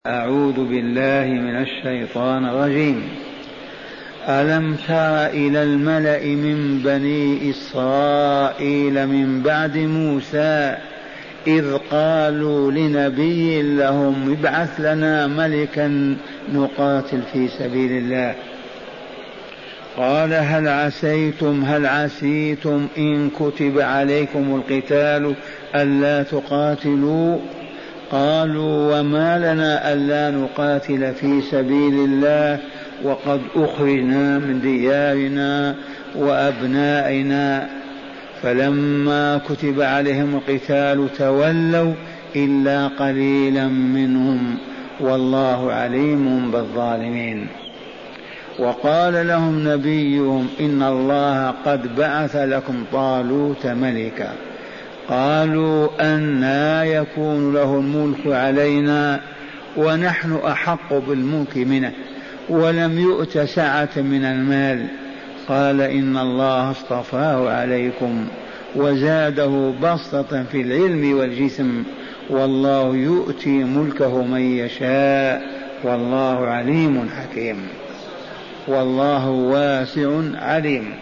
أعوذ بالله من الشيطان الرجيم. ألم تر إلى الملأ من بني إسرائيل من بعد موسى إذ قالوا لنبي لهم ابعث لنا ملكا نقاتل في سبيل الله قال هل عسيتم إن كتب عليكم القتال ألا تقاتلوا قالوا وما لنا ألا نقاتل في سبيل الله وقد أخرجنا من ديارنا وأبنائنا فلما كتب عليهم القتال تولوا إلا قليلا منهم والله عليم بالظالمين. وقال لهم نبيهم إن الله قد بعث لكم طالوت ملكا قالوا أنى يكون له الملك علينا ونحن أحق بالملك منه ولم يؤت سعة من المال قال إن الله اصطفاه عليكم وزاده بسطة في العلم والجسم والله يؤتي ملكه من يشاء والله عليم حكيم والله واسع عليم.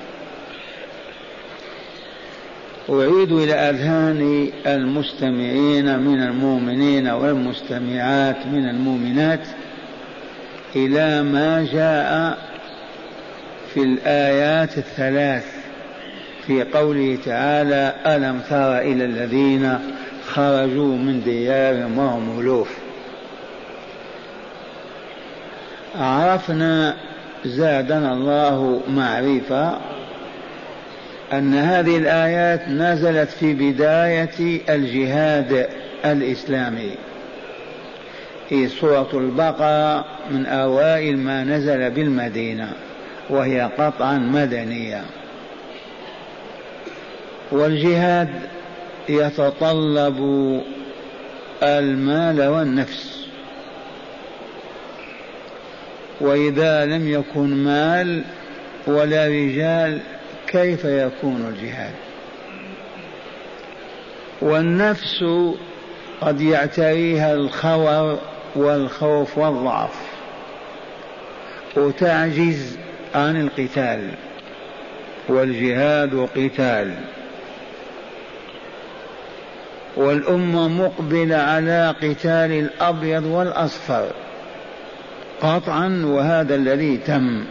أعيد إلى أذهان المستمعين من المؤمنين والمستمعات من المؤمنات إلى ما جاء في الآيات الثلاث في قوله تعالى ألم تر إلى الذين خرجوا من ديارهم وهم ألوف. عرفنا زادنا الله معرفة أن هذه الآيات نزلت في بداية الجهاد الإسلامي في سورة البقرة من أوائل ما نزل بالمدينة وهي قطعا مدنية. والجهاد يتطلب المال والنفس وإذا لم يكن مال ولا رجال كيف يكون الجهاد؟ والنفس قد يعتريها الخور والخوف والضعف وتعجز عن القتال والجهاد قتال والأمة مقبلة على قتال الأبيض والأصفر قطعا وهذا الذي تم.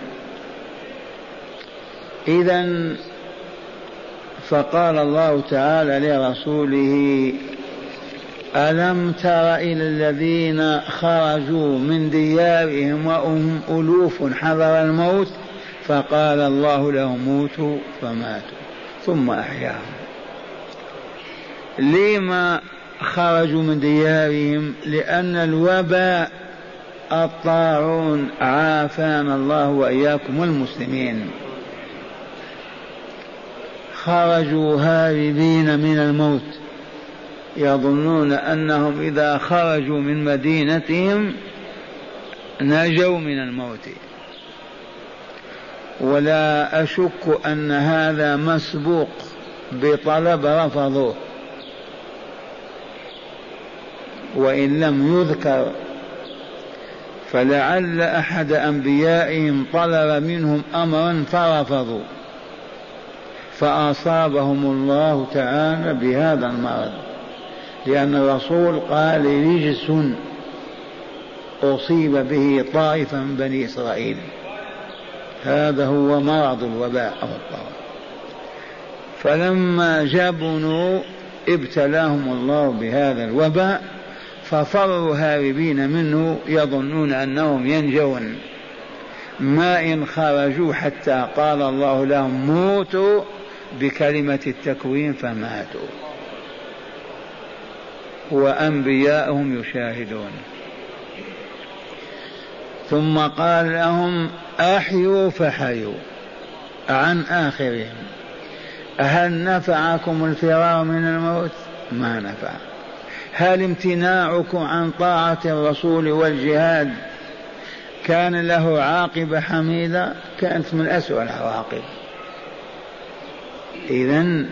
إذن فقال الله تعالى لرسوله ألم تر إلى الذين خرجوا من ديارهم وهم ألوف حذر الموت فقال الله لهم موتوا فماتوا ثم أحياهم. لما خرجوا من ديارهم؟ لأن الوباء الطاعون عافانا الله وإياكم والمسلمين خرجوا هاربين من الموت يظنون أنهم إذا خرجوا من مدينتهم نجوا من الموت ولا أشك أن هذا مسبوق بطلب رفضوه وإن لم يذكر فلعل أحد أنبيائهم طلب منهم أمرا فرفضوا فأصابهم الله تعالى بهذا المرض لأن الرسول قال رجس أصيب به طائفة من بني إسرائيل هذا هو مرض الوباء أو الطاعون. فلما جبنوا ابتلاهم الله بهذا الوباء ففروا هاربين منه يظنون أنهم ينجون ما إن خرجوا حتى قال الله لهم موتوا بكلمة التكوين فماتوا وأنبياءهم يشاهدون. ثم قال لهم أحيوا فحيوا عن آخرهم. هل نفعكم الفرار من الموت؟ ما نفع. هل امتناعكم عن طاعة الرسول والجهاد كان له عاقبة حميدة؟ كانت من أسوأ العواقب. إذن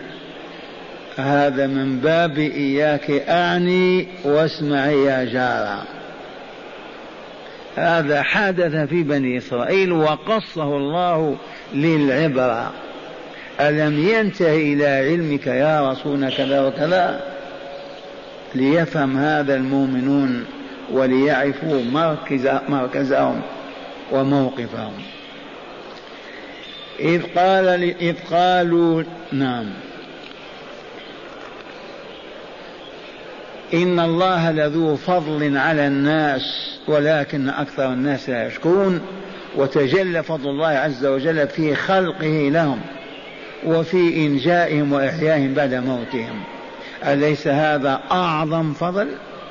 هذا من باب إياك أعني واسمعي يا جارة. هذا حدث في بني إسرائيل وقصه الله للعبرة. ألم ينتهي إلى علمك يا رسولنا كذا وكذا؟ ليفهم هذا المؤمنون وليعرفوا مركزهم وموقفهم. إذ قالوا نعم إن الله لذو فضل على الناس ولكن أكثر الناس لا يشكرون. وتجلى فضل الله عز وجل في خلقه لهم وفي إنجائهم وإحيائهم بعد موتهم. أليس هذا أعظم فضل؟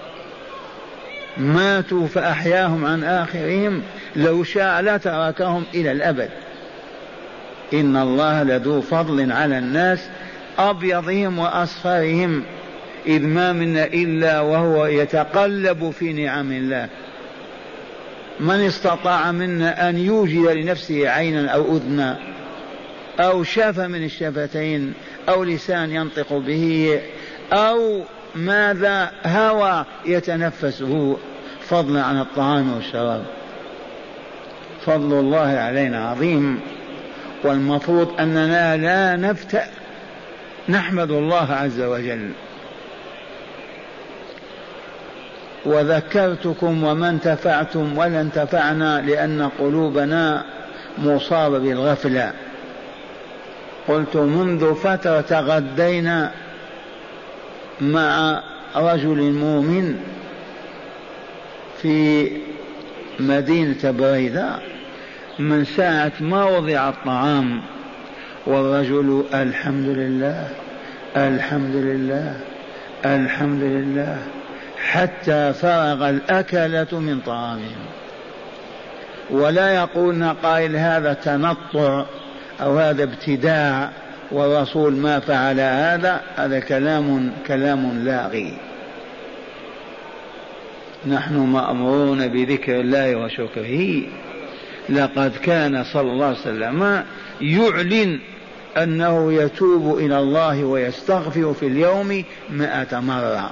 ماتوا فأحياهم عن آخرهم، لو شاء لا تركهم إلى الأبد. إن الله لذو فضل على الناس أبيضهم وأصفرهم، إذ ما منا إلا وهو يتقلب في نعم الله. من استطاع منا أن يوجد لنفسه عينا أو أذنا أو شفة من الشفتين أو لسان ينطق به أو ماذا هوى يتنفسه، فضلا عن الطعام والشراب. فضل الله علينا عظيم، والمفروض أننا لا نفتأ، نحمد الله عز وجل. وذكرتكم وما انتفعتم ولا انتفعنا لأن قلوبنا مصابة بالغفلة. قلت منذ فترة تغدينا مع رجل مؤمن في مدينة بريدة، من ساعة ما وضع الطعام والرجل الحمد لله الحمد لله الحمد لله حتى فرغ الأكلة من طعامهم. ولا يقولنا قائل هذا تنطع أو هذا ابتداع والرسول ما فعل هذا، هذا كلام لاغي. نحن مأمورون بذكر الله وشكره. لقد كان صلى الله عليه وسلم يعلن أنه يتوب إلى الله ويستغفر في اليوم 100 مرة.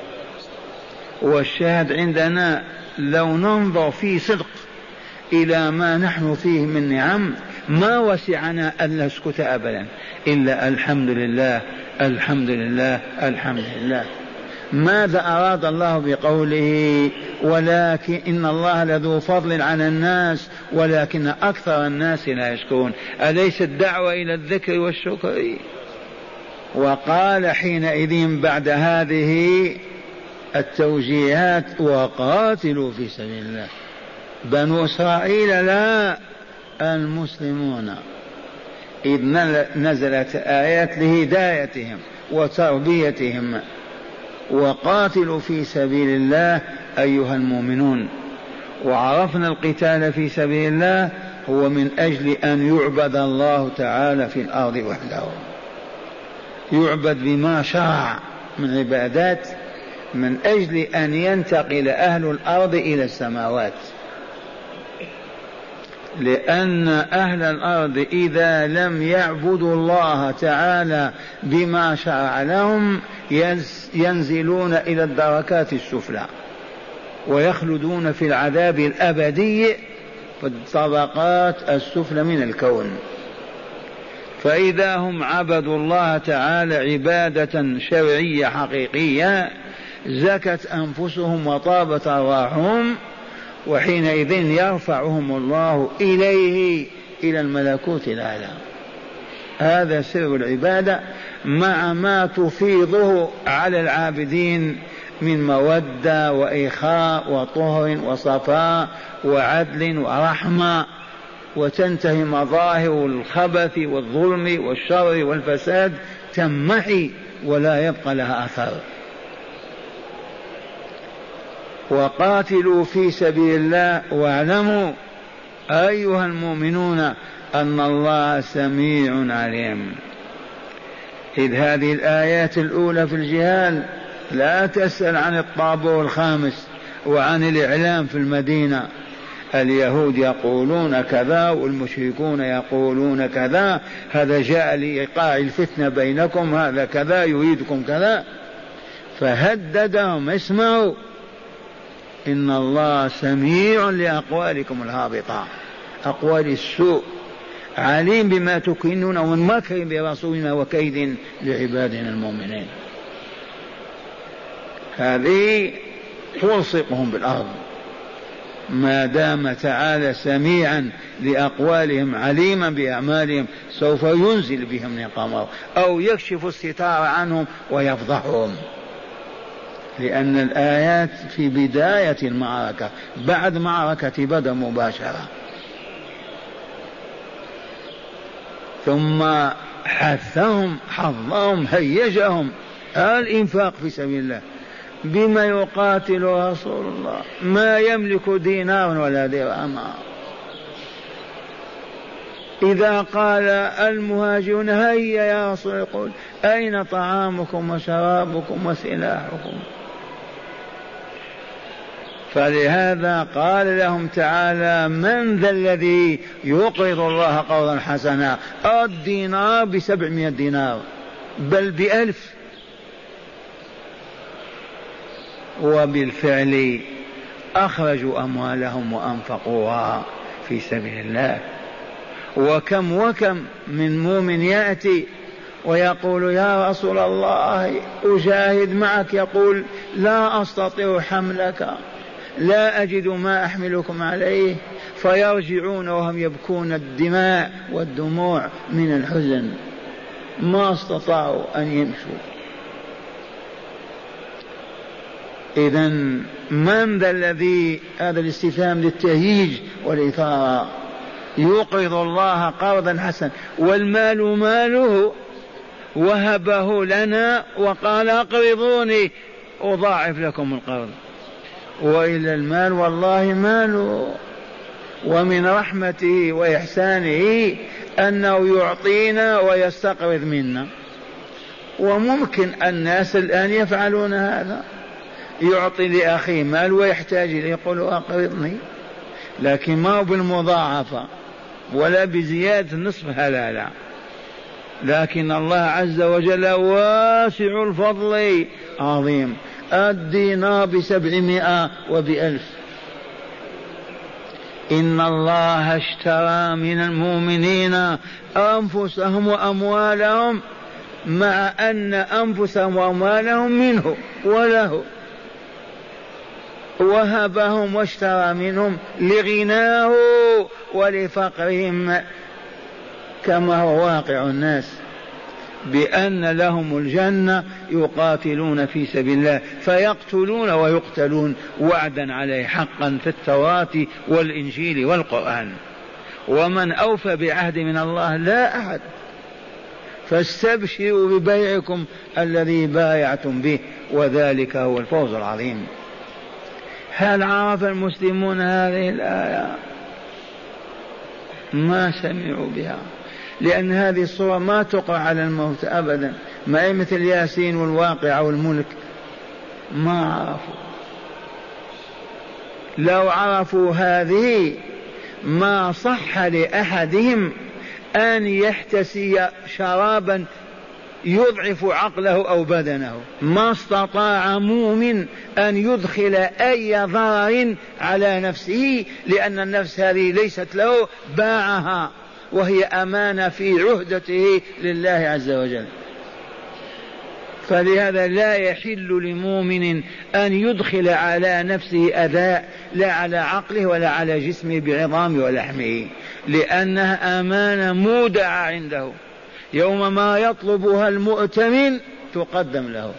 والشاهد عندنا لو ننظر في صدق إلى ما نحن فيه من نعم ما وسعنا أن نسكت أبدا إلا الحمد لله الحمد لله الحمد لله. ماذا أراد الله بقوله ولكن إن الله لذو فضل على الناس ولكن أكثر الناس لا يشكرون؟ أليس الدعوة إلى الذكر والشكر؟ وقال حينئذ بعد هذه التوجيهات وقاتلوا في سبيل الله. بنو إسرائيل لا، المسلمون، إذ نزلت آيات لهدايتهم وتربيتهم. وقاتلوا في سبيل الله أيها المؤمنون. وعرفنا القتال في سبيل الله هو من أجل أن يعبد الله تعالى في الأرض وحده، يعبد بما شرع من عبادات، من أجل أن ينتقل أهل الأرض إلى السماوات. لأن أهل الأرض إذا لم يعبدوا الله تعالى بما شرع لهم ينزلون إلى الدركات السفلى ويخلدون في العذاب الأبدي في الطبقات السفلى من الكون. فإذا هم عبدوا الله تعالى عبادة شرعية حقيقية زكت أنفسهم وطابت أرواحهم، وحينئذ يرفعهم الله إليه إلى الملكوت الأعلى. هذا سر العبادة مع ما تفيضه على العابدين من مودة وإخاء وطهر وصفاء وعدل ورحمة، وتنتهي مظاهر الخبث والظلم والشر والفساد تمحي ولا يبقى لها أثر. وقاتلوا في سبيل الله واعلموا أيها المؤمنون أن الله سميع عليم. إذ هذه الآيات الأولى في الجهاد لا تسأل عن الطابور الخامس وعن الإعلام في المدينة. اليهود يقولون كذا والمشركون يقولون كذا، هذا جاء لإيقاع الفتنة بينكم، هذا كذا يريدكم كذا. فهددهم اسمعوا إن الله سميع لأقوالكم الهابطة، أقوال السوء، عليم بما تكنون ومن مكر برسولنا وكيد لعبادنا المؤمنين. هذه تلصقهم بالأرض. ما دام تعالى سميعا لأقوالهم عليما بأعمالهم سوف ينزل بهم نقامه أو يكشف الستار عنهم ويفضحهم، لأن الآيات في بداية المعركة بعد معركة بدر مباشرة. ثم حثهم هيجهم الإنفاق في سبيل الله. بما يقاتل رسول الله؟ ما يملك دينار ولا درهم. إذا قال المهاجرون هيا يا رسول الله يقول أين طعامكم وشرابكم وسلاحكم؟ فلهذا قال لهم تعالى من ذا الذي يقرض الله قرضا حسنا؟ الدينار ب700 دينار بل ب1000. وبالفعل أخرجوا أموالهم وأنفقوها في سبيل الله. وكم من مؤمن يأتي ويقول يا رسول الله أجاهد معك، يقول لا أستطيع حملك، لا أجد ما أحملكم عليه، فيرجعون وهم يبكون الدماء والدموع من الحزن، ما استطاعوا أن يمشوا. إذن من ذا الذي، هذا الاستفهام للتهييج والإثارة، يقرض الله قرضا حسنا والمال ماله وهبه لنا وقال اقرضوني أضاعف لكم القرض، وإلا المال والله ماله. ومن رحمته وإحسانه أنه يعطينا ويستقرض منا. وممكن الناس الآن يفعلون هذا، يعطي لأخيه مال ويحتاج إليه يقول أقرضني، لكن ما هو بالمضاعفة ولا بزيادة نصف هلالة. لكن الله عز وجل واسع الفضل عظيم، الدينار ب700 وب1000. إن الله اشترى من المؤمنين أنفسهم وأموالهم، مع أن أنفسهم وأموالهم منه وله، وهبهم واشترى منهم لغناه ولفقرهم، كما هو واقع الناس، بأن لهم الجنة يقاتلون في سبيل الله فيقتلون ويقتلون وعدا عليه حقا في التوراة والإنجيل والقرآن. ومن أوفى بعهد من الله لا أحد. فاستبشروا ببيعكم الذي بايعتم به وذلك هو الفوز العظيم. هل عرف المسلمون هذه الآية؟ ما سمعوا بها، لأن هذه الصورة ما تقرأ على الموت أبدا، ما هي مثل ياسين والواقع والملك، ما عرفوا. لو عرفوا هذه ما صح لأحدهم أن يحتسي شرابا يضعف عقله أو بدنه، ما استطاع مؤمن أن يدخل أي ضرر على نفسه، لأن النفس هذه ليست له، باعها وهي أمانة في عهدته لله عز وجل. فلهذا لا يحل لمؤمن أن يدخل على نفسه أذى، لا على عقله ولا على جسمه بعظامه ولحمه، لأنها أمانة مودعة عنده، يوم ما يطلبها المؤتمن تقدم له.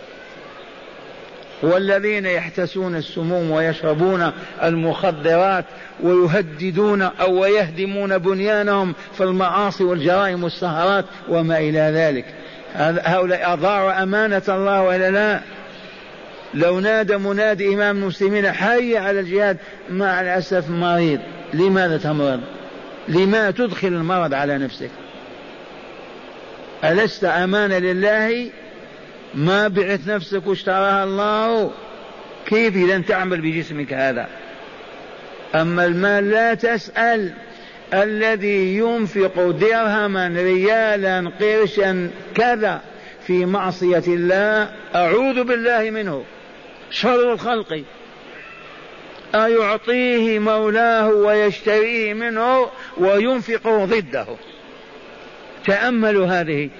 والذين يحتسون السموم ويشربون المخدرات ويهددون أو يهدمون بنيانهم في المعاصي والجرائم والسهرات وما إلى ذلك، هؤلاء أضاعوا أمانة الله وإلا لا؟ لو نادى منادي إمام المسلمين حي على الجهاد، مع الأسف مريض، لماذا تمرض؟ لما تدخل المرض على نفسك؟ ألست أمانة لله؟ ما بعت نفسك واشتراها الله، كيف إذا تعمل بجسمك هذا؟ أما المال لا تسأل، الذي ينفق درهما ريالا قرشا كذا في معصية الله أعوذ بالله منه، شر الخلق. أيعطيه مولاه ويشتريه منه وينفق ضده؟ تأملوا هذه.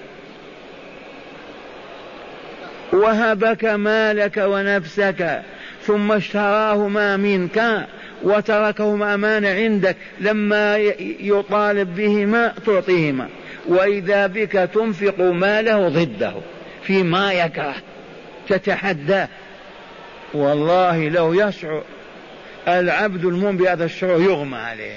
وهبك مالك ونفسك ثم اشتراهما منك وتركهما أمان عندك، لما يطالب بهما تعطيهما، وإذا بك تنفق ماله ضده فيما يكره، تتحداه. والله لو يشعر العبد المؤمن بهذا الشعور يغمى عليه.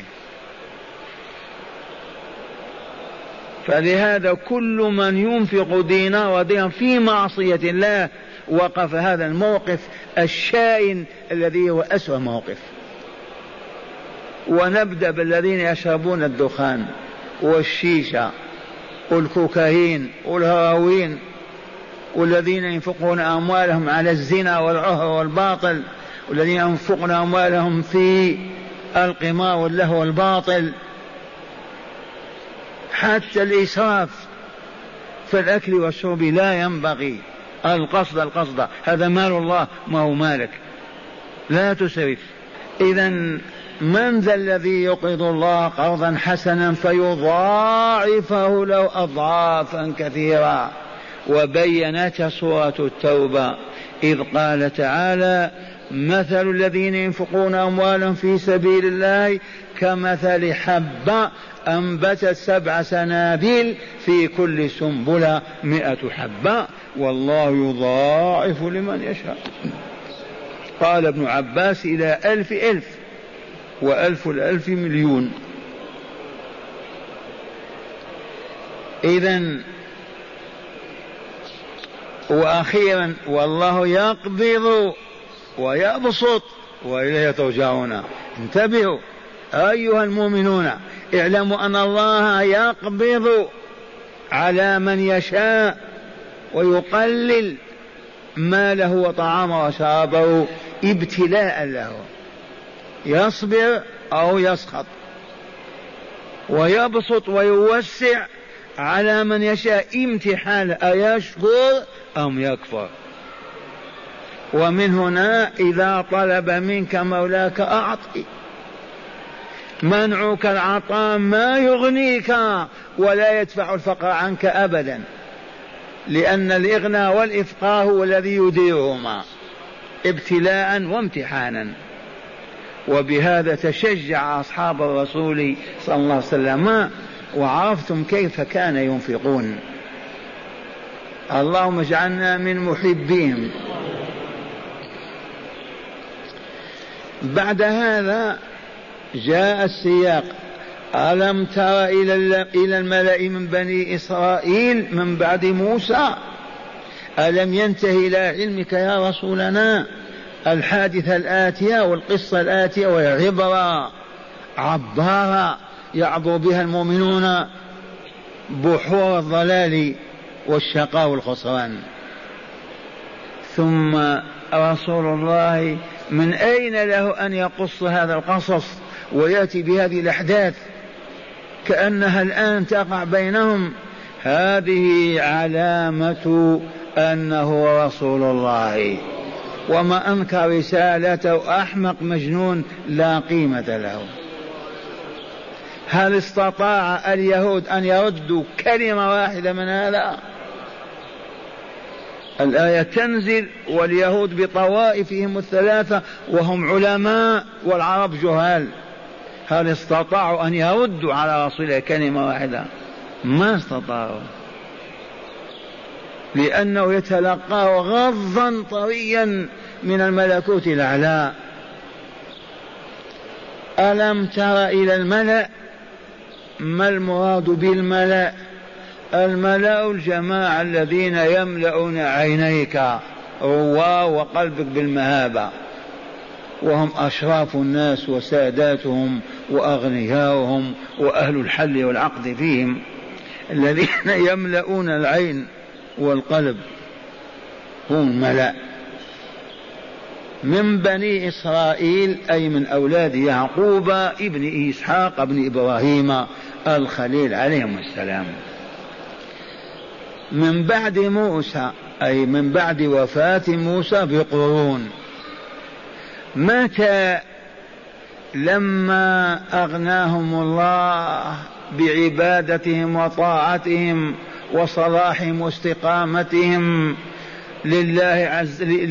فلهذا كل من ينفق دينار ودينار في معصية الله وقف هذا الموقف الشائن الذي هو أسوأ موقف. ونبدأ بالذين يشربون الدخان والشيشة والكوكايين والهراوين، والذين ينفقون أموالهم على الزنا والعهر والباطل، والذين ينفقون أموالهم في القمار واللهو والباطل، حتى الإسراف في الأكل والشرب لا ينبغي. القصد هذا مال الله ما هو مالك، لا تسرف. إذن من ذا الذي يقرض الله قرضا حسنا فيضاعفه له أضعافا كثيرة؟ وبينت سورة التوبة إذ قال تعالى: مثل الذين ينفقون أموالهم في سبيل الله كمثل حبة أنبتت 7 سنابل في كل سنبلة 100 حبة والله يضاعف لمن يشاء. قال ابن عباس: إلى 1000 وألف الألف مليون. إذن وأخيرا: والله يقبض ويبسط وإليه ترجعون. انتبهوا أيها المؤمنون، اعلموا أن الله يقبض على من يشاء ويقلل ماله وطعامه وشرابه ابتلاء له، يصبر أو يسخط، ويبسط ويوسع على من يشاء امتحان أيشكر أم يكفر. ومن هنا إذا طلب منك مولاك أعطي. منعك العطاء ما يغنيك ولا يدفع الفقر عنك أبدا، لأن الإغنى والإفقار هو الذي يديرهما ابتلاء وامتحانا. وبهذا تشجع أصحاب الرسول صلى الله عليه وسلم، وعرفتم كيف كان ينفقون. اللهم اجعلنا من محبين. بعد هذا جاء السياق: ألم تر إلى الملأ من بني إسرائيل من بعد موسى ألم ينتهي إلى علمك يا رسولنا الحادثة الآتية والقصة الآتية، وهي عبرة عبارة يعبر بها المؤمنون بحور الضلال والشقاء والخسران. ثم رسول الله من أين له أن يقص هذا القصص ويأتي بهذه الأحداث كأنها الآن تقع بينهم؟ هذه علامة أنه رسول الله، وما أنكر رسالته أحمق مجنون لا قيمة له. هل استطاع اليهود أن يردوا كلمة واحدة من هذا؟ الآية تنزل واليهود بطوائفهم الثلاثة وهم علماء والعرب جهال، هل استطاعوا أن يردوا على رسول كلمة واحدة؟ ما استطاعوا، لأنه يتلقى غضا طريا من الملكوت الأعلى. ألم تر إلى الملأ؟ ما المراد بالملأ؟ الملأ الجماعة الذين يملؤون عينيك وقلبك بالمهابة، وهم أشراف الناس وساداتهم وأغنياؤهم وأهل الحل والعقد فيهم، الذين يملؤون العين والقلب هم الملأ من بني إسرائيل، أي من أولاد يعقوب ابن إسحاق ابن إبراهيم الخليل عليهم السلام. من بعد موسى، أي من بعد وفاة موسى بقرون. متى لما أغناهم الله بعبادتهم وطاعتهم وصلاحهم واستقامتهم لله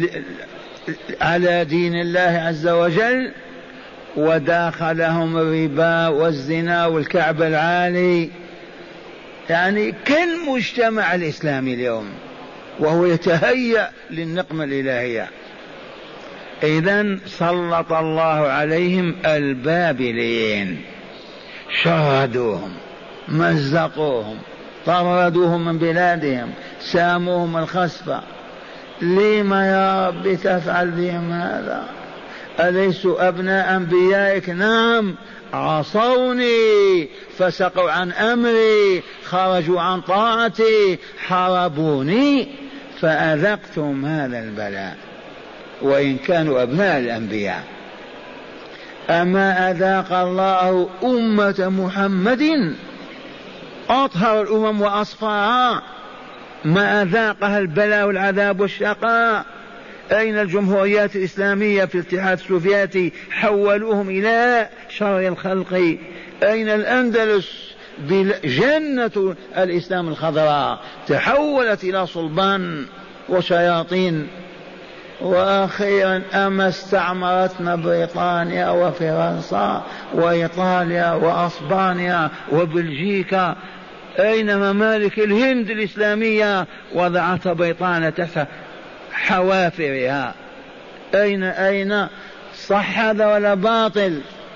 على دين الله عز وجل، وداخلهم الربا والزنا والكعب العالي، يعني كالمجتمع الإسلامي اليوم، وهو يتهيأ للنقمة الإلهية. إذن سلط الله عليهم البابليين، شردوهم، مزقوهم، طردوهم من بلادهم، ساموهم الخسفة. لما يا رب تفعل بهم هذا؟ أليسوا أبناء أنبيائك؟ نعم، عصوني، فسقوا عن أمري، خرجوا عن طاعتي، حاربوني، فأذقتهم هذا البلاء وإن كانوا أبناء الأنبياء. أما أذاق الله أمة محمد أطهر الأمم وأصفاها، ما أذاقها البلاء والعذاب والشقاء. أين الجمهوريات الإسلامية في الاتحاد السوفيتي؟ حولوهم إلى شر الخلق. أين الأندلس بجنة الإسلام الخضراء؟ تحولت إلى صلبان وشياطين. وأخيرا أما استعمرتنا بريطانيا وفرنسا وإيطاليا وأسبانيا وبلجيكا؟ أين ممالك الهند الإسلامية؟ وضعتها بريطانيا تحت حوافرها. أين صح هذا ولا باطل؟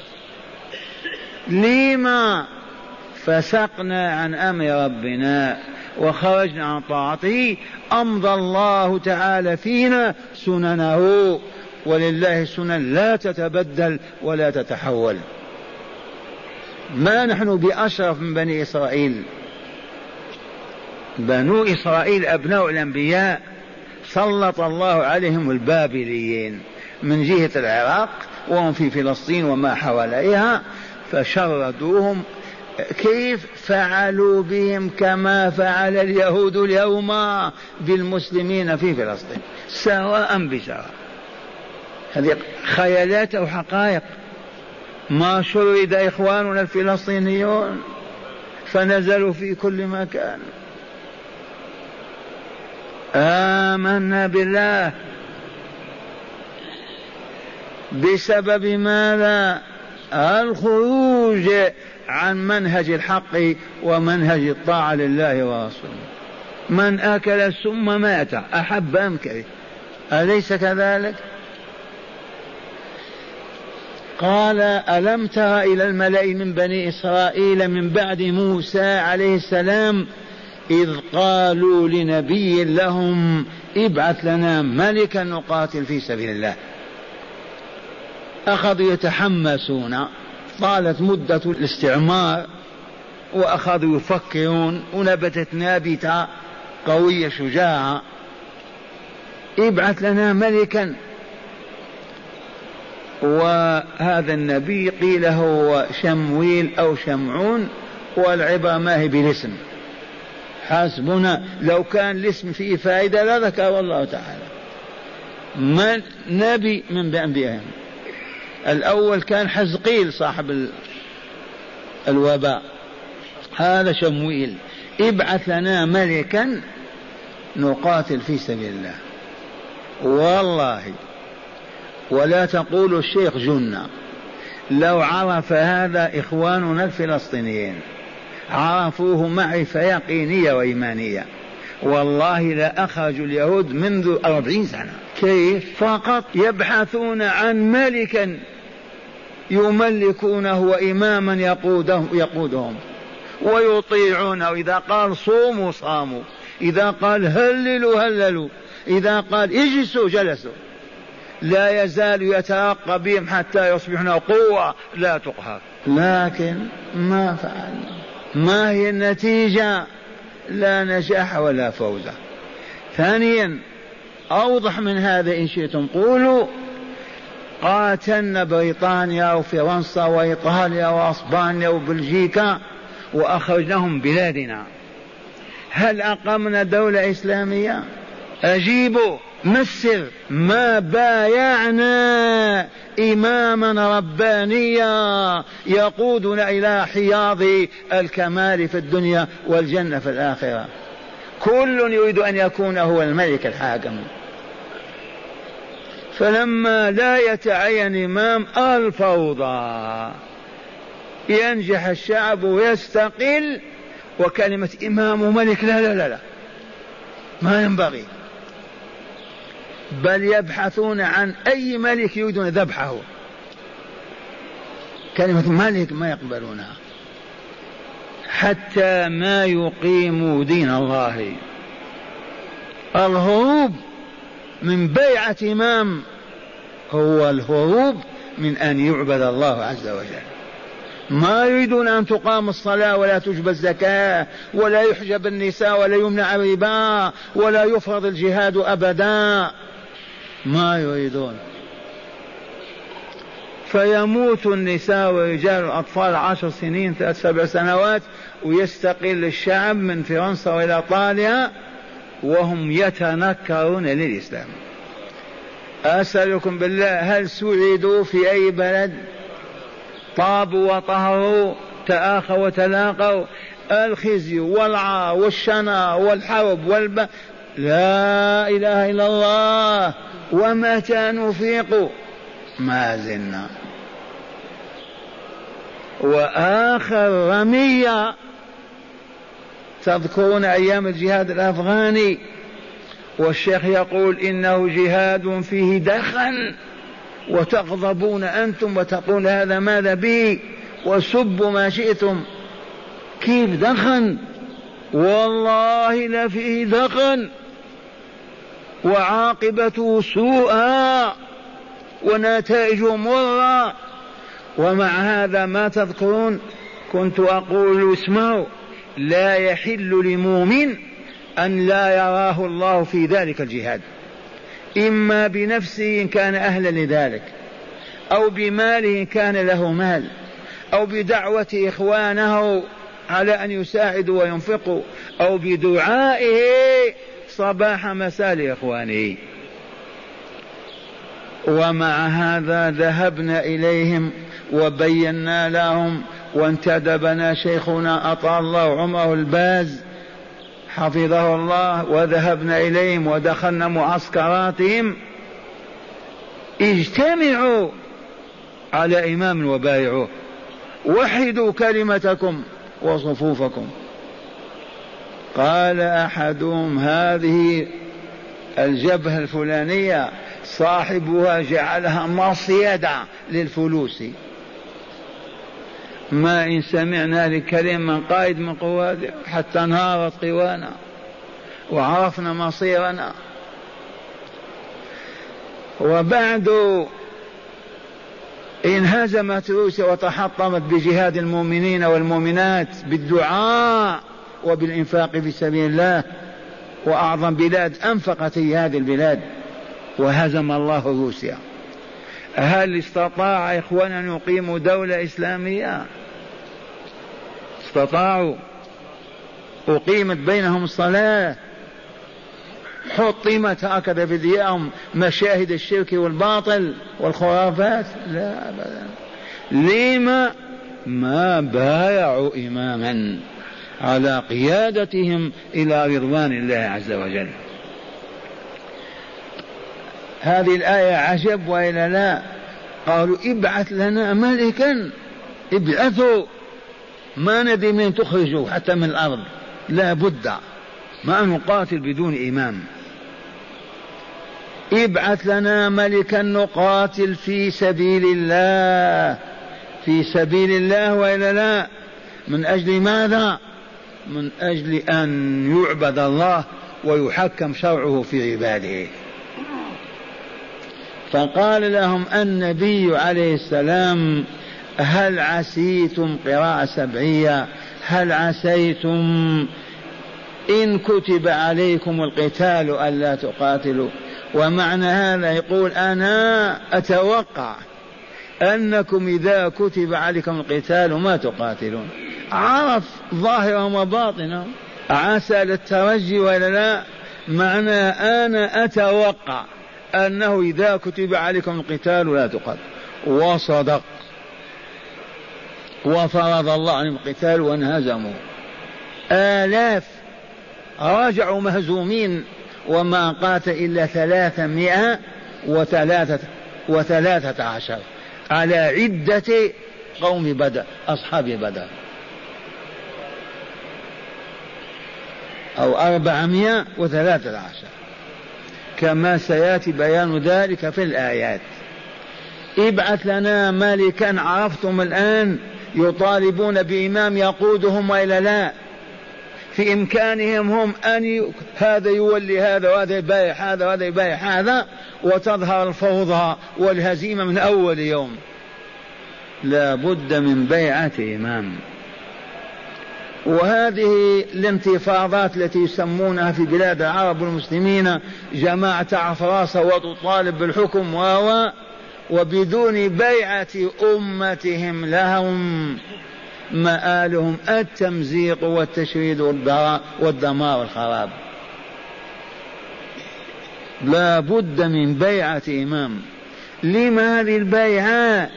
لما فسقنا عن أمر ربنا وخرجنا عن طاعته؟ أمضى الله تعالى فينا سننه، ولله سنن لا تتبدل ولا تتحول. ما نحن بأشرف من بني إسرائيل. بنو إسرائيل أبناء الأنبياء، سلط الله عليهم البابليين من جهة العراق وهم في فلسطين وما حواليها، فشردوهم. كيف فعلوا بهم؟ كما فعل اليهود اليوم بالمسلمين في فلسطين، سواء بسواء. هذه خيالات أو حقائق. ما شرد إخواننا الفلسطينيون فنزلوا في كل مكان. آمنا بالله بسبب ماذا؟ الخروج عن منهج الحق ومنهج الطاعة لله ورسوله. من أكل السم مات، أحب أم كره، أليس كذلك؟ قال ألم تر إلى الملأ من بني إسرائيل من بعد موسى عليه السلام إذ قالوا لنبي لهم ابعث لنا ملكا نقاتل في سبيل الله. أخذوا يتحمسون، طالت مدة الاستعمار وأخذوا يفكرون، ونبتت نابتة قوية شجاعة. ابعث لنا ملكا. وهذا النبي قيل هو شمويل أو شمعون، والعبرة ما هي بالاسم، حسبنا. لو كان الاسم فيه فائدة لا ذكر الله تعالى. من نبي من أنبيائهم. الأول كان حزقيل صاحب الوباء، هذا شمويل. ابعث لنا ملكا نقاتل في سبيل الله. والله ولا تقولوا الشيخ جنة، لو عرف هذا إخواننا الفلسطينيين، عرفوه معرفة يقينية وإيمانية، والله لا أخرجوا اليهود منذ 40 سنة. كيف؟ فقط يبحثون عن ملكا يملكونه وإماما يقودهم ويطيعونه. إذا قال صوموا صاموا، إذا قال هللوا هللوا، إذا قال اجلسوا جلسوا. لا يزال يترقى بهم حتى يصبحون قوة لا تقهر. لكن ما فعلنا. ما هي النتيجة؟ لا نجاح ولا فوز. ثانيا أوضح من هذا إن شئتم قولوا قاتلنا بريطانيا وفرنسا وإيطاليا وأسبانيا وبلجيكا وأخرجناهم بلادنا، هل أقمنا دولة إسلامية؟ أجيبوا. ما السر؟ ما بايعنا إماما ربانيا يقودنا إلى حياض الكمال في الدنيا والجنة في الآخرة. كل يريد أن يكون هو الملك الحاكم. فلما لا يتعين إمام الفوضى، ينجح الشعب ويستقل، وكلمة إمام وملك لا لا لا لا ما ينبغي، بل يبحثون عن أي ملك يريدون ذبحه، كلمة ملك ما يقبلونها حتى ما يقيموا دين الله. الهروب من بيعة إمام هو الهروب من أن يعبد الله عز وجل. ما يريدون أن تقام الصلاة ولا تجب الزكاة ولا يحجب النساء ولا يمنع الربا ولا يفرض الجهاد أبدا، ما يريدون. فيموت النساء والرجال والأطفال 10 سنين 7 سنوات، ويستقل الشعب من فرنسا وإلى إيطاليا وهم يتنكرون للإسلام. أسألكم بالله، هل سعدوا في أي بلد؟ طابوا وطهروا، تآخوا وتلاقوا، الخزي والعار والشنار والحرب لا إله إلا الله. ومتى نفيق؟ ما زلنا. وآخر رمية، تذكرون أيام الجهاد الأفغاني، والشيخ يقول إنه جهاد فيه دخن، وتغضبون أنتم وتقول هذا ماذا به، وسبوا ما شئتم. كيف دخن؟ والله لفيه دخن وعاقبته سوءا ونتائجه مرة. ومع هذا ما تذكرون؟ كنت أقول اسمعوا، لا يحل لمؤمن أن لا يراه الله في ذلك الجهاد، إما بنفسه إن كان أهلا لذلك، أو بماله إن كان له مال، أو بدعوة إخوانه على أن يساعدوا وينفقوا، أو بدعائه صباح مساء لإخوانه. ومع هذا ذهبنا إليهم وبينا لهم، وانتدبنا شيخنا أطال الله عمره الباز حفظه الله، وذهبنا إليهم ودخلنا معسكراتهم. اجتمعوا على إمام وبايعوه، وحدوا كلمتكم وصفوفكم. قال أحدهم هذه الجبهة الفلانية صاحبها جعلها مصيدة للفلوس. ما إن سمعنا لكلمة من قائد من قوات حتى انهارت قوانا وعرفنا مصيرنا. وبعد انهزمت روسيا وتحطمت بجهاد المؤمنين والمؤمنات بالدعاء وبالإنفاق في سبيل الله، وأعظم بلاد أنفقت هي هذه البلاد، وهزم الله روسيا. هل استطاع إخوانا أن يقيموا دولة إسلامية؟ استطاعوا؟ أقيمت بينهم الصلاة، حطمت هكذا في ديارهم مشاهد الشرك والباطل والخرافات؟ لا أبدا. لما؟ ما بايعوا إماما على قيادتهم إلى رضوان الله عز وجل. هذه الآية عجب وإلا لا؟ قالوا ابعث لنا ملكا، ابعثوا، ما ندري من تخرجوا حتى من الأرض، لا بد ما نقاتل بدون إمام. ابعث لنا ملكا نقاتل في سبيل الله، في سبيل الله وإلا لا؟ من أجل ماذا؟ من أجل أن يعبد الله ويحكم شرعه في عباده. فقال لهم النبي عليه السلام هل عسيتم، قراءة سبعية، هل عسيتم إن كتب عليكم القتال ألا تقاتلوا. ومعنى هذا يقول أنا أتوقع أنكم إذا كتب عليكم القتال ما تقاتلون. عرف ظاهرهم وباطنهم، عسى للترجي ولا لا؟ معنى أنا أتوقع أنه إذا كتب عليكم القتال لا تقاتل. وصدق، وفرض الله عليهم القتال وانهزموا، آلاف رجعوا مهزومين، وما قاتل إلا 313 على عدة قوم بدر، أصحاب بدر، أو 413 كما سيأتي بيان ذلك في الآيات. ابعث لنا ملكا. عرفتم الآن يطالبون بإمام يقودهم وإلا لا؟ في إمكانهم هم أن هذا يولي هذا وهذا يبايع هذا وهذا يبايع هذا، وتظهر الفوضى والهزيمة من أول يوم. لا بد من بيعة إمام. وهذه الانتفاضات التي يسمونها في بلاد العرب والمسلمين جماعة تعرف راسها وتطالب بالحكم وبدون بيعة أمتهم لهم مآلهم التمزيق والتشريد والدمار والخراب. لا بد من بيعة إمام. لما هذه البيعة؟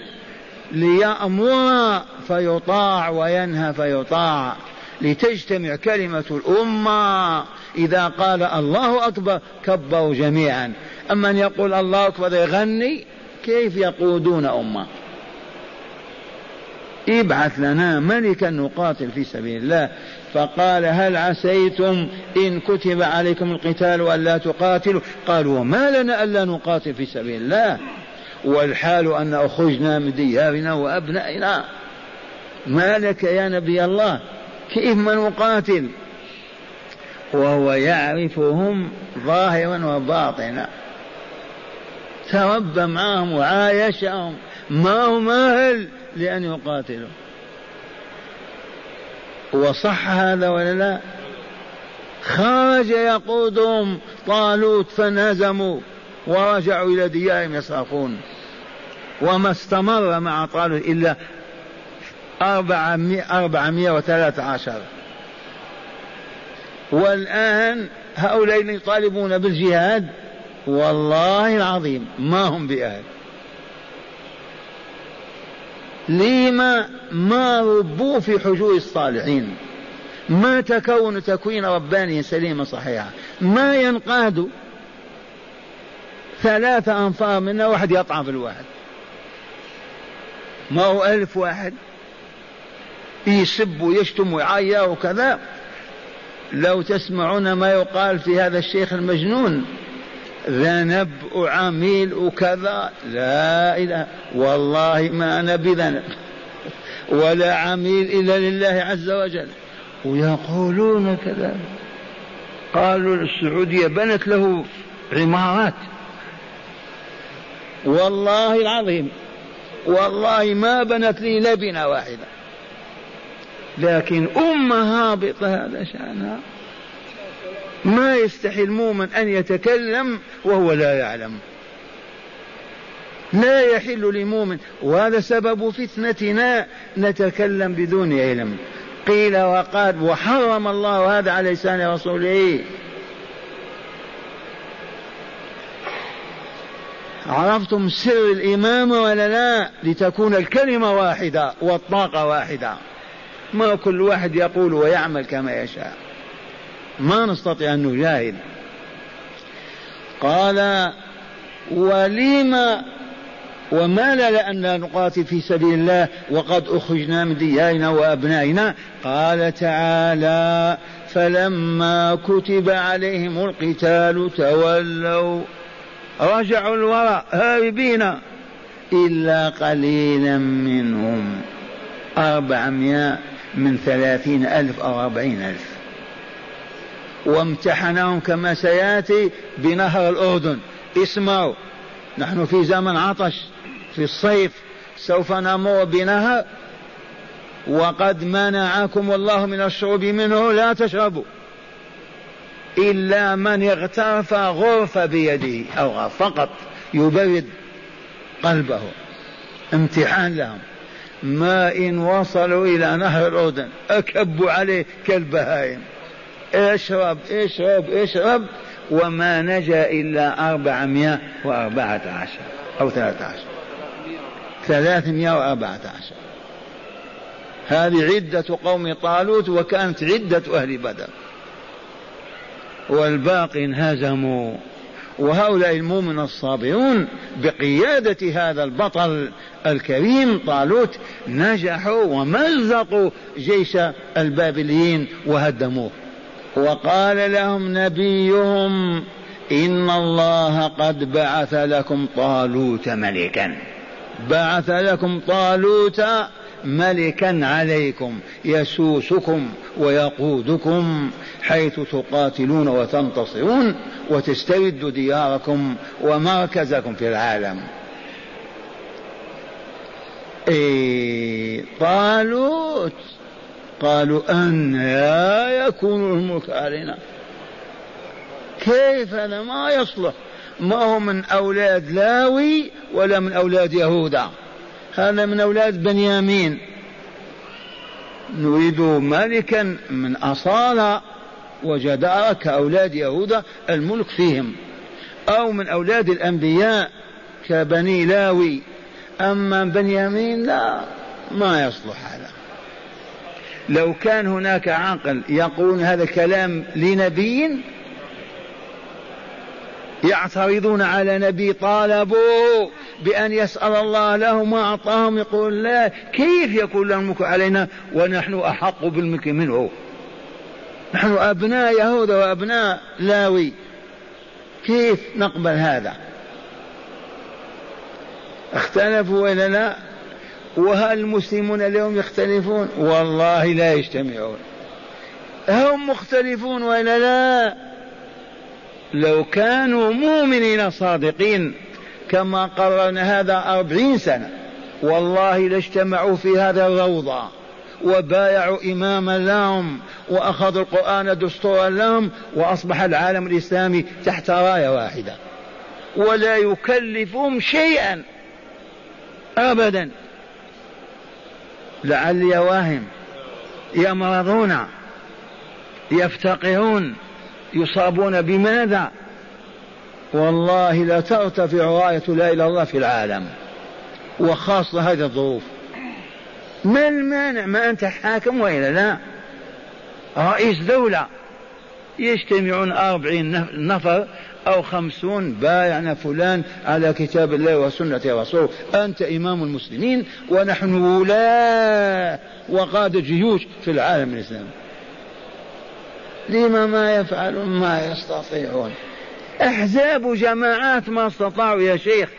ليأمر فيطاع وينهى فيطاع، لتجتمع كلمة الأمة. إذا قال الله أكبر كبروا جميعا، أما أن يقول الله أكبر يغني، كيف يقودون أمة؟ ابعث لنا ملكا نقاتل في سبيل الله. فقال هل عسيتم إن كتب عليكم القتال ألا تقاتلوا؟ قالوا وما لنا ألا نقاتل في سبيل الله والحال أن أخرجنا من ديارنا وأبنائنا. ما لك يا نبي الله؟ كيف ما نقاتل؟ وهو يعرفهم ظاهرا وباطنا، تربى معهم وعايشهم، ما هم أهل لأن يقاتلوا. وصح هذا ولا لا؟ خرج يقودهم طالوت فانهزموا ورجعوا إلى ديارهم يصرخون. وما استمر مع طالوت إلا 413. والآن هؤلاء يطالبون بالجهاد والله العظيم ما هم بأهل. لما؟ ما ربوا في حجور الصالحين، ما تكون تكوين رباني سليمة صحيحة، ما ينقادوا 3 أنفار منا واحد يطعن في الواحد، ما هو 1000 واحد يسب ويشتم ويعير وكذا. لو تسمعون ما يقال في هذا الشيخ المجنون ذنب وعميل وكذا، لا إله والله ما أنا بذنب ولا عميل إلا لله عز وجل. ويقولون كذا. قالوا السعودية بنت له عمارات، والله العظيم والله ما بنت لي لبنة واحدة، لكن أمة هابطة هذا شأنها. ما يستحي المؤمن أن يتكلم وهو لا يعلم، لا يحل لمؤمن، وهذا سبب فتنتنا نتكلم بدون علم. قيل وقال وحرم الله هذا على لسان رسوله. عرفتم سر الإمامة ولا لا؟ لتكون الكلمة واحدة والطاقة واحدة، ما كل واحد يقول ويعمل كما يشاء، ما نستطيع أن نجاهد. قال ولما وما لنا أن نقاتل في سبيل الله وقد أخرجنا من ديارنا وأبنائنا؟ قال تعالى فلما كتب عليهم القتال تولوا، رجعوا الوراء هاربين، إلا قليلا منهم 400 من 30,000 أو 40,000. وامتحنهم كما سيأتي بنهر الأردن. اسمعوا، نحن في زمن عطش في الصيف، سوف نمر بنهر وقد منعكم الله من الشرب منه، لا تشربوا إلا من اغترف غرفة بيده أو غرف فقط يبرد قلبه. امتحان لهم. ما إن وصلوا إلى نهر الأردن أكبوا عليه كالبهائم، اشرب اشرب اشرب، وما نجا إلا 414 أو 314. هذه عدة قوم طالوت، وكانت عدة أهل بدر، والباقي انهزموا. وهؤلاء المؤمن الصابرون بقيادة هذا البطل الكريم طالوت نجحوا ومزقوا جيش البابليين وهدموه. وقال لهم نبيهم إن الله قد بعث لكم طالوت ملكا، بعث لكم طالوت ملكا عليكم يسوسكم ويقودكم حيث تقاتلون وتنتصرون وتسترد دياركم ومركزكم في العالم. طالوت قالوا أن لا يكون الملك علينا، كيف هذا ما يصلح، ما هو من أولاد لاوي ولا من أولاد يهوذا، هذا من أولاد بنيامين، نريد ملكا من أصالة وجدارة كأولاد يهوذا الملك فيهم، أو من أولاد الأنبياء كبني لاوي، أما بنيامين لا، ما يصلح هذا. لو كان هناك عاقل يقول هذا الكلام لنبي، يعترضون على نبي طالبوا بأن يسأل الله له ما أعطاهم، يقول لا، كيف يكون له الملك علينا ونحن أحق بالملك منه، نحن أبناء يهوذا وأبناء لاوي، كيف نقبل هذا؟ اختلفوا ولا لا؟ وهل المسلمون اليوم يختلفون؟ والله لا يجتمعون، هم مختلفون ولا لا؟ لو كانوا مؤمنين صادقين كما قررنا هذا 40 سنة والله لاجتمعوا في هذا الروضة وبايعوا إماما لهم وأخذوا القرآن دستورا لهم، وأصبح العالم الإسلامي تحت راية واحدة ولا يكلفهم شيئا أبدا. لعلي واهم، يمرضون، يفتقرون، يصابون بماذا؟ والله لا ترتفع راية لا إله إلا الله في العالم، وخاصة هذه الظروف. ما المانع؟ ما أنت حاكم وإلا لا؟ رئيس دولة، يجتمعون 40 نفر أو 50 بايعنا فلان على كتاب الله وسنة رسوله، أنت إمام المسلمين ونحن ولاة وقادة جيوش في العالم الإسلامي. لما ما يفعلون ما يستطيعون؟ أحزاب جماعات ما استطاعوا يا شيخ،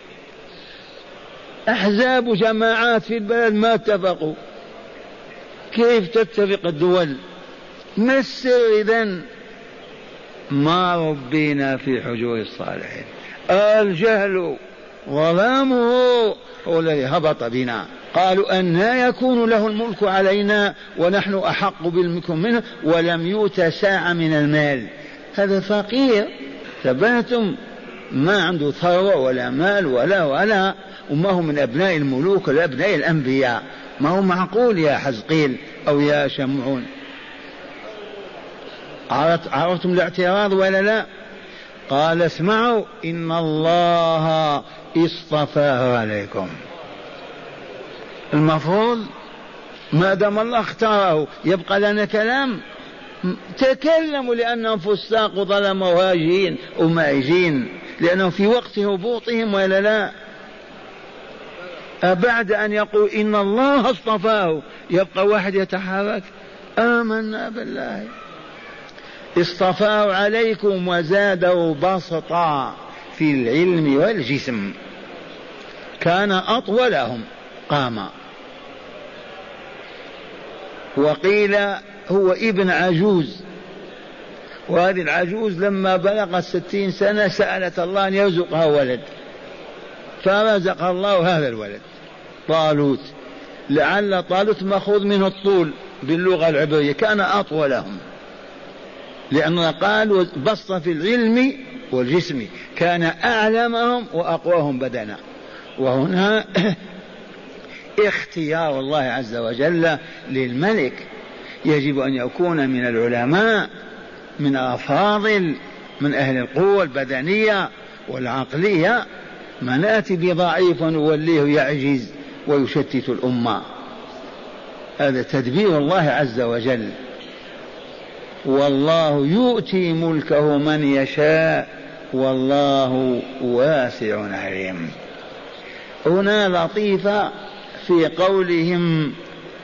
أحزاب جماعات في البلد ما اتفقوا، كيف تتفق الدول؟ ما السر إذن؟ ما ربينا في حجور الصالحين، الجهل ظلامه هو الذي هبط بنا. قالوا أن لا يكون له الملك علينا ونحن أحق بالملك منه ولم يؤت ساعة من المال، هذا فقير ثباتم، ما عنده ثروة ولا مال ولا وما هو من أبناء الملوك ولا أبناء الأنبياء، ما هو معقول يا حزقيل أو يا شمعون. عرفتم الاعتراض ولا لا؟ قال اسمعوا إن الله اصطفاه عليكم. المفروض ما دام الله اختاره يبقى لنا كلام؟ تكلموا لأنهم فساق ظلموا هاجين ومائجين، لأنهم في وقت هبوطهم ولا لا؟ بعد أن يقول إن الله اصطفاه يبقى واحد يتحرك؟ آمنا بالله. اصطفاه عليكم وزاده بسطا في العلم والجسم، كان أطولهم قاما، وقيل هو ابن عجوز، وهذه العجوز لما بلغت 60 سنة سألت الله أن يرزقها ولد، فرزق الله هذا الولد طالوت. لعل طالوت مأخوذ منه الطول باللغة العبرية، كان أطولهم، لأنه قال بسط في العلم والجسم، كان أعلمهم وأقواهم بدنا. وهنا اختيار الله عز وجل للملك يجب أن يكون من العلماء، من الأفاضل، من أهل القوة البدنية والعقلية، ما نأتي بضعيف ونوليه يعجز ويشتت الأمة. هذا تدبير الله عز وجل. والله يؤتي ملكه من يشاء والله واسع عليم. هنا لطيفة في قولهم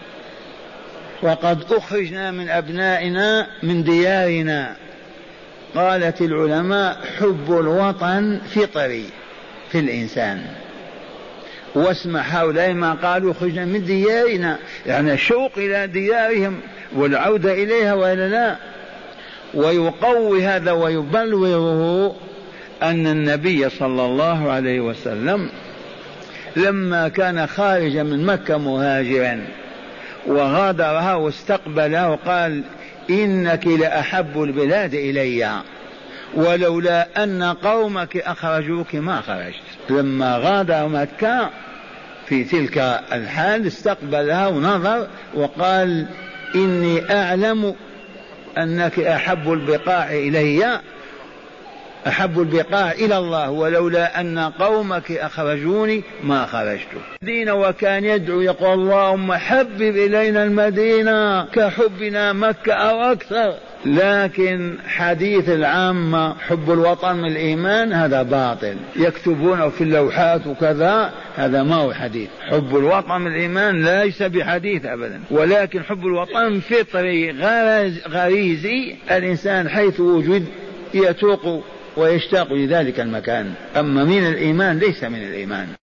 وقد أخرجنا من أبنائنا من ديارنا. قالت العلماء حب الوطن فطري في الإنسان، واسمع هؤلاء ما قالوا خرجنا من ديارنا، يعني الشوق إلى ديارهم والعودة إليها وإلا لا. ويقوي هذا ويبلوره أن النبي صلى الله عليه وسلم لما كان خارجا من مكة مهاجرا وغادرها واستقبلها وقال إنك لأحب البلاد إلي ولولا أن قومك أخرجوك ما خرجت. لما غادر مكة في تلك الحال استقبلها ونظر وقال إني أعلم أنك أحب البقاع إلي، أحب البقاع إلى الله، ولولا أن قومك أخرجوني ما خرجت. دين وكان يدعو يقول اللهم حبب إلينا المدينة كحبنا مكة أو أكثر. لكن حديث العامة حب الوطن من الإيمان هذا باطل، يكتبونه في اللوحات وكذا، هذا ما هو حديث. حب الوطن من الإيمان ليس بحديث أبدا، ولكن حب الوطن فطري غريزي، الإنسان حيث وجد يتوق ويشتاق لذلك المكان. أما من الإيمان ليس من الإيمان.